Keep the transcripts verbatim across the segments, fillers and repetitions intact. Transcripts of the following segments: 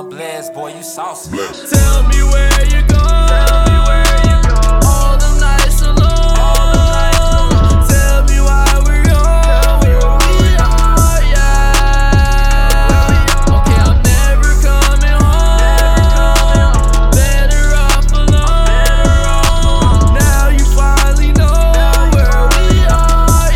I'm blessed, boy, you saucy. Tell me where you go. Tell me where you go. All the nights alone. All the nights alone. Tell me why we're on. Where we are, yeah. Okay, I'm never coming home. Better off alone. Now you finally know where we are,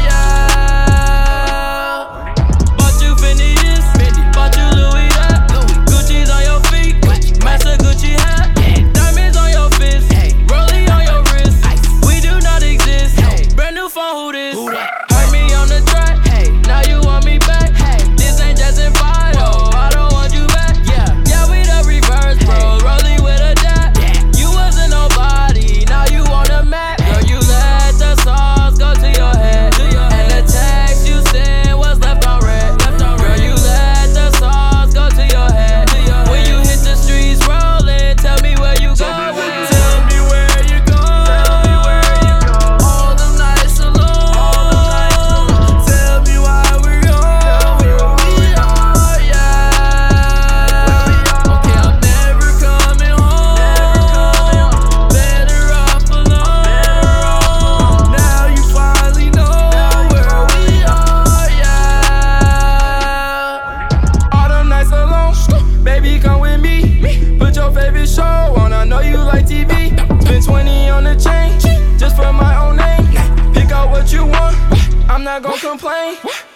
yeah. Bought you Phineas, bought you Louis that. Gucci's on your feet, Master Gucci hat. Diamonds on your fist, Rollie on your wrist. We do not exist. Brand new phone, who this? Heard me on the track, now you want me back. This ain't just in Fido, I don't want you back. Yeah, yeah, we the reverse, bro. Rollie with a dap. You wasn't nobody, now you on the map. Girl, you let the sauce go to your head, and the text you sent was left on red. Girl, you let the sauce go to your head. When you hit the streets rolling, tell me where you go. Tell me where you go. All the nights alone. Tell me why we're on. Where we are, yeah. Okay, I'm never coming home. Better off alone. Now you finally know where we are, yeah. All the nights alone, baby, come with me. Put your favorite show on, I know you like T V. Spend twenty on the chain, just for my own name. Pick out what you want, I'm not gon' complain.